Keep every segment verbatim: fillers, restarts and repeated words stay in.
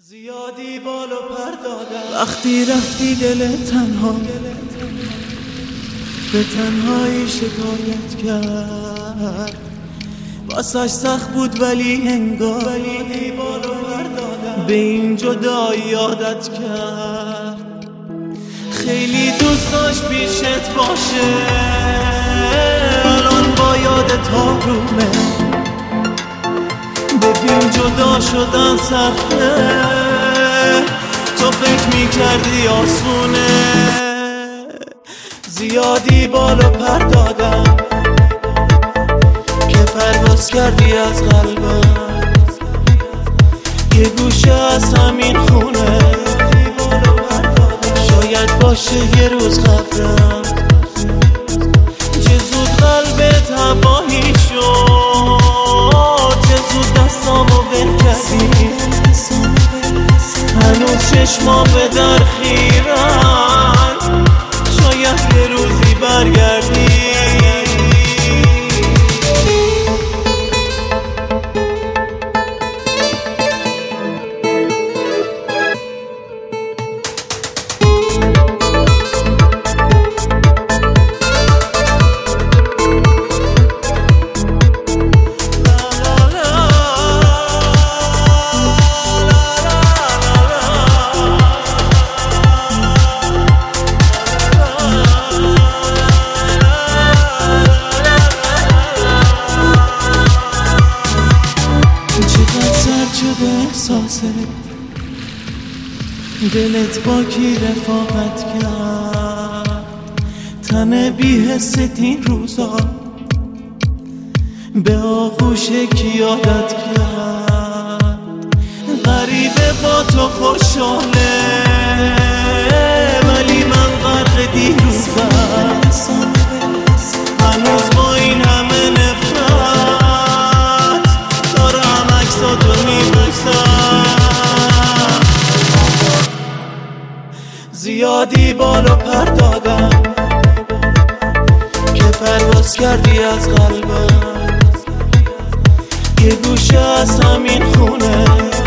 زیادی بالو پر دادم وقتی رفتی دل تنها به تنهایی شکایت کرد، واسش سخت بود ولی انگار به این جدایی عادت کرد. خیلی دوست داشت پیشت باشه، الان با یادت آرومه. ببین جدا شدن سخته، تو فکر میکردی آسونه. زیادی بالا پر دادم که پرواز کردی از قلبم، یه گوشه از همین خونه. شاید باشه یه روز قبرم، چه زود قلبت هوایی شد، چه زود دستامو ول کردی. هنوز چشمام به در خیرن، شاید یه روزی برگردی. دلت با کی رفاقت کرد، تن بی حست این روزا به آغوش کی عادت کرد. غریبه با تو خوشحاله ولی من غرق دیروزم. هنوز با این همه نفرت دارم عکساتو میبوسم. زیادی بالا پر دادم که پرواز کردی از قلبم، یه گوشه از همین خونه.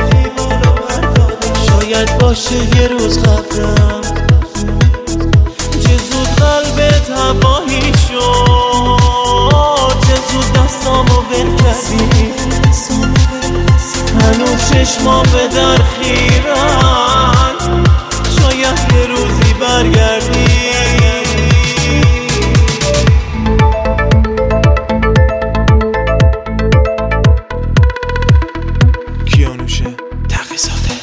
شاید باشه یه روز قبرم، چه زود قلبت هوایی شد، چه زود دستامو ول کردی. هنوز چشمام به در خیرن، شاید یه روزی برگردی. کیانوش تقی‌زاده.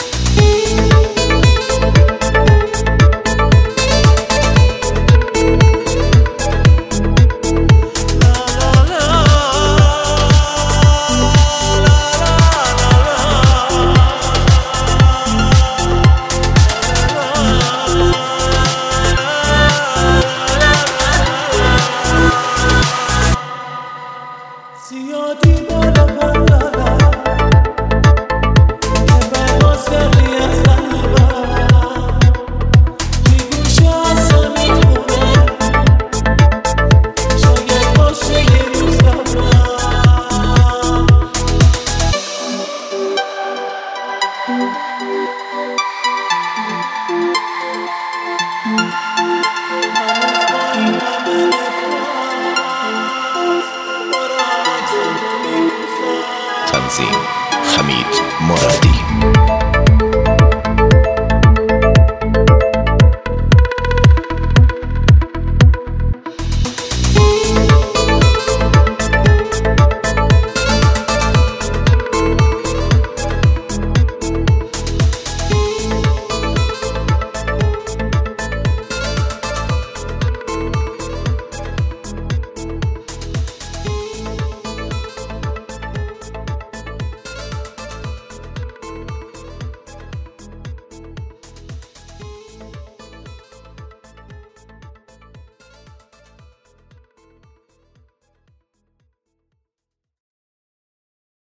زیادی بالا پر دادم که پرواز کردی از قلبم، یه گوشه از همین خونه. شاید باشه یه روز قبرم.